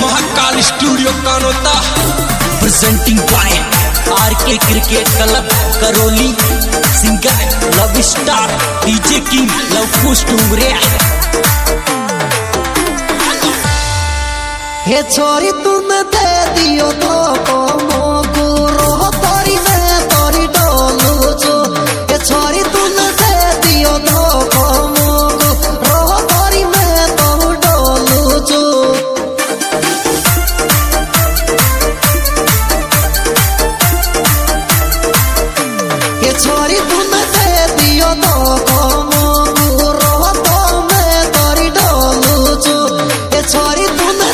Mahakal studio Kanota presenting by RK cricket club Karauli singer love star DJ king Luv Kush Dungariya. हे छोरी तूने दे दियो तो मोगू रोह तोरी में तोरी डोलू जो। हे छोरी तूने दे दियो तो मोगू रोह तोरी में तो डोलू जो। हे छोरी तूने दे दियो तो मोगू रोह तो में तोरी डोलू जो। हे छोरी तूने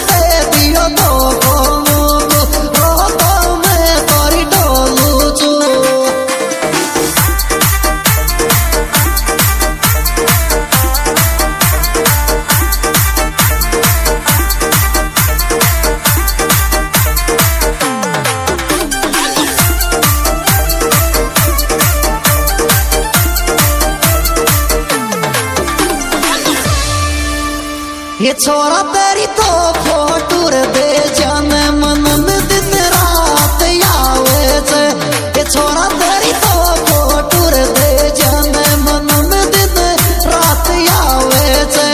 ये छोरा तेरी तो फोटो दे जाने मन में दिन रात आवे छे। ये छोरा तेरी तो फोटो दे जाने मन में दिन रात आवे छे।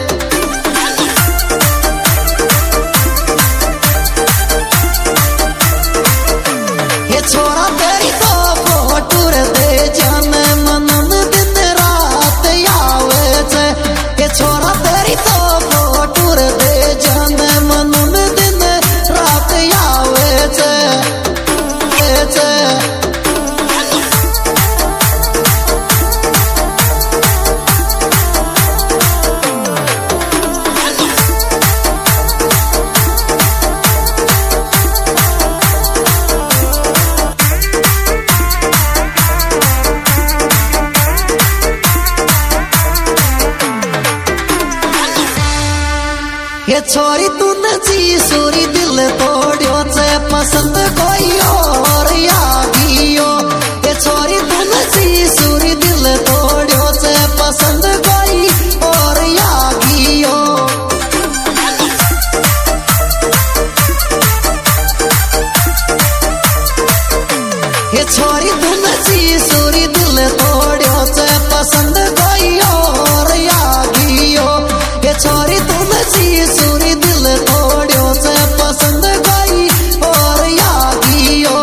ये छोरा तेरी तो फोटो दे जाने मन में दिन रात आवे छे। ये छोरा तेरी तो दे जाने मन में दिन रात आवे छे। ये छोरी तूने जी सूरी दिल तोड़ियो छे पसंद कोई और यागियो। ये छोरी तूने जी सूरी दिल तोड़ियो छे पसंद कोई और यागियो। ये छोरी तूने जी सूरी दिल तोड़ियो छे पसंद कोई और यागियो। ये छोरी तूने जी सूरी दिल तोड़ियो से पसंद गई और यागियो।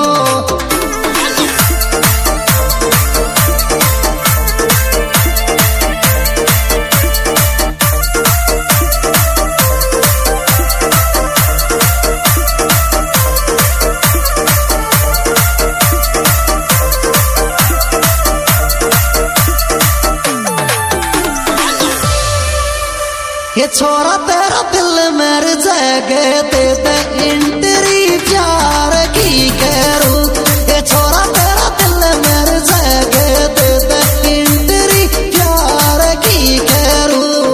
ये छोरा तेरा दिल मेरे जगह दे दे इंटरी प्यार की करूं। ये छोरा तेरा दिल मेरे जगह दे दे इंटरी प्यार की करूं।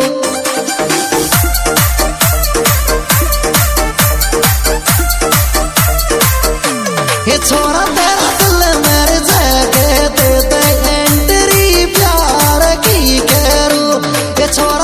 ये छोरा तेरा दिल मेरे जगह दे दे इंटरी प्यार की करूं। ये छोरा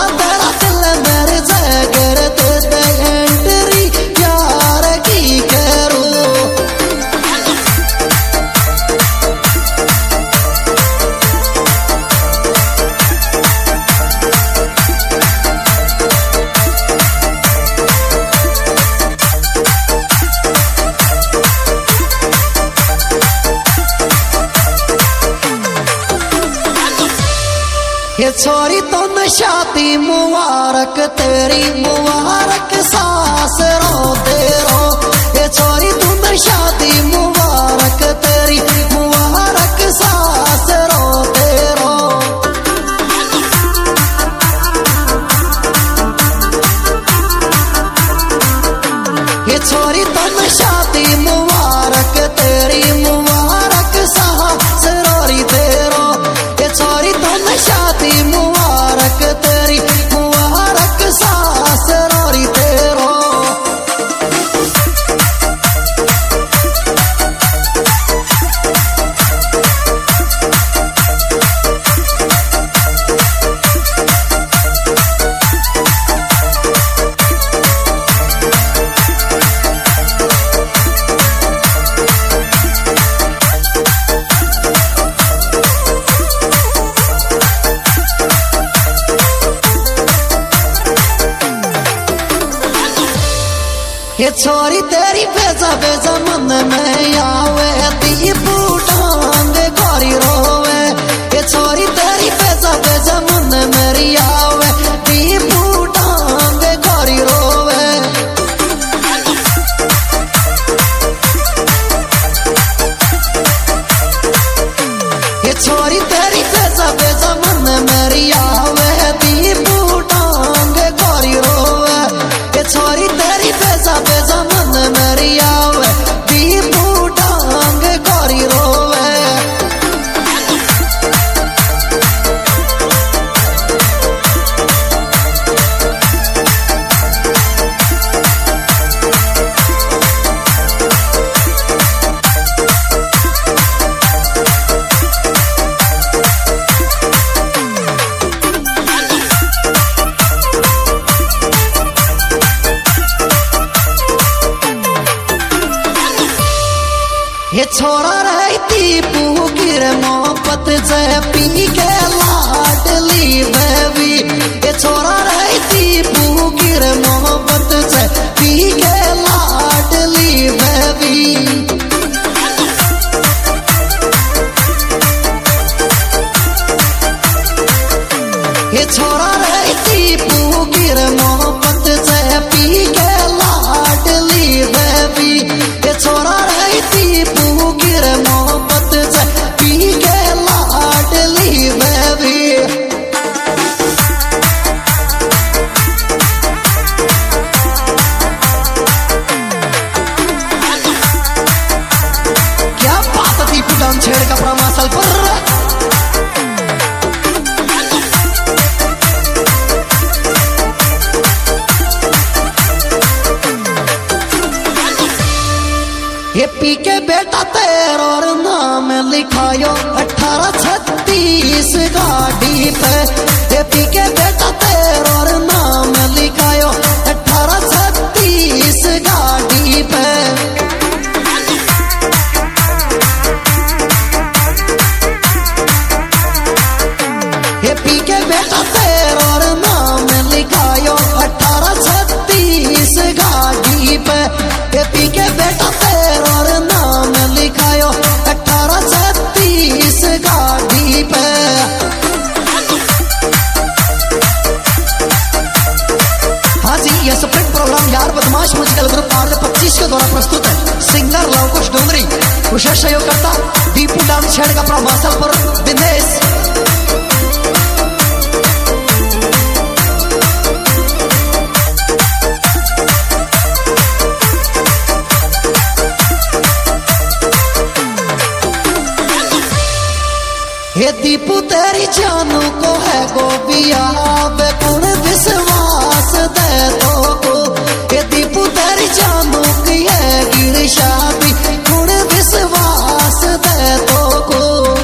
ये छोरी तो शादी मुबारक तेरी मुबारक सास रो तेरो। ये छोरी तुम शादी मुबारक तेरी मुबारक सास रो तेरो। ये छोरी तुम शादी मुबारक तेरी मुबारक सास रोरी तेरो। ये छोरी तुम शादी मुबारक तेरी मुबारक सास रोरी तेरो। छोरी तेरी बेजा बेजा मन में आवे दीप टांग गोरी रोवे। ये छोरी तेरी बेजा बेजा मन मेरी आवे दीप टांग गोरी रोवे। ये छोरी तेरी बेजा बेजा मन मेरी आवे दीप टांग गोरी रोवे। ये छोरी तेरी बेजा बेजा मन मेरी आवे दीप टांग गोरी रोवे। ये छोरा रहती पूकिर मोहब्बत से पी के लाडली बेबी। ये छोरा रहती पूकिर मोहब्बत से पी के लाडली बेबी। ये छोरा रहती पूकिर मोहब्बत से पी के लाडली बेबी। ये छोरा रहती पूकिर मोहब्बत से पी के लाडली बेबी। क्या बात थी पुटान छेड़ कपड़ा मासल पर। ये पी के बेटा तेरा और नाम लिखायो 1836 गाड़ी पे। ये पी के बेटा तेरा और नाम लिखायो 1836 गाड़ी पे। ये पी के बेटा तेरा और नाम लिखायो 1836 गाड़ी पे। ये पी के बेटा तेरा और नाम लिखायो 1836 गाड़ी पे। हाँ जी, ये स्प्रिंग प्रोग्राम यार बदमाश म्यूजिकल ग्रुप आर 25 के द्वारा प्रस्तुत है। सिंगर लवकुश डोंगरी, विशेष सहयोगकर्ता दीपू डांस छेड़ का प्रमासल पर दिनेश। हे दीपू तेरी जानू को है गोबिया बेकुन विश्वास दे तो को। हे दीपू तेरी जानू की है गिर शादी गुण विश्वास दे तो को।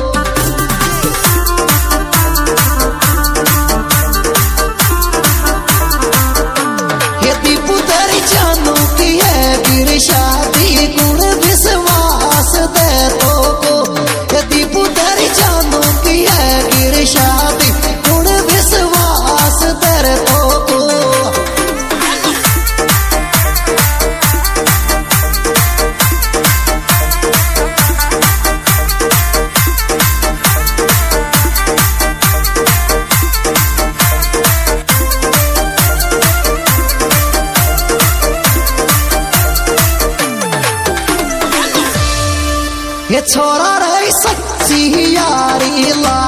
हे दीपू तेरी जानू की है गिर शादी गुण विश्वास दे तो को। हे दीपू तेरी जानू की है गिर शादी गुण विश्वास तेरे तो को। ये छोरा रही सच्ची यारी ला